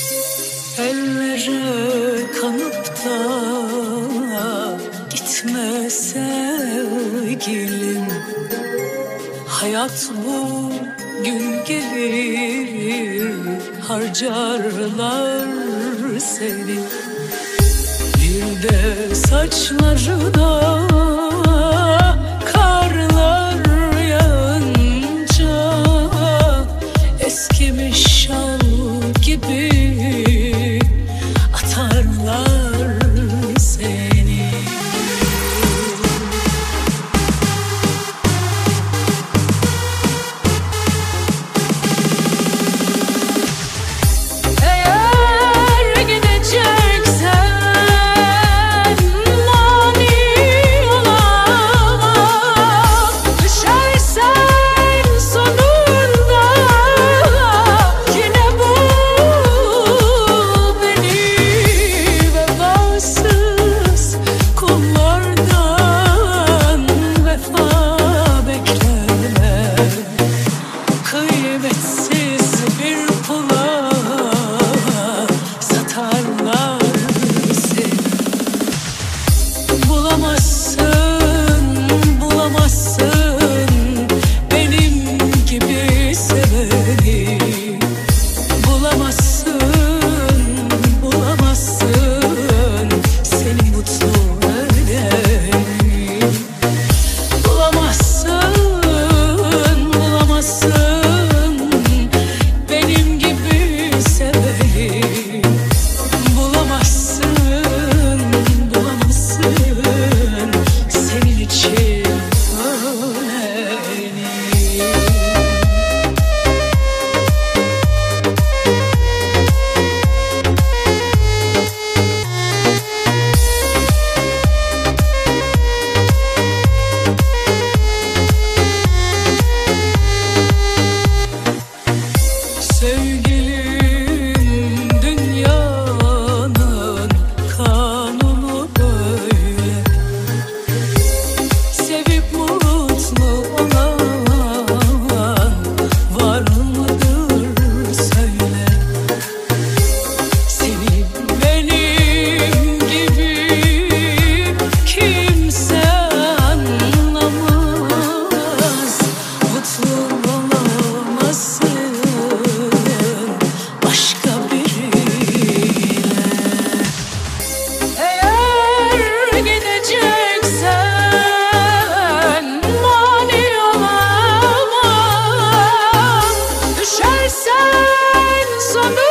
Ellere kanıp da gitme sevgilim. Hayat bu gün gelir, harcarlar seni. Bir de saçlarına karlar yağınca eskimiş şal gibi atarlar seni. Eğer gideceksen mani olamam. Düşersen sonunda yine bul beni. Vefasız kullardan vefa bekleme. Kıymetsiz bir pula satarlar seni. Bulamazsın, bulamazsın benim gibi seveni. Bulamazsın, bulamazsın seni mutlu edeni. Bulamazsın, bulamazsın benim gibi seveni. Bulamazsın, bulamazsın senin için öleni. Sevgilim, dünyanın kanunu böyle. Sevip mutlu olan var mıdır söyle. Seni benim gibi kimse anlamaz. Mutlu olamazsın başka biriyle. Eğer gideceksen mani olamam. Düşersen sonunda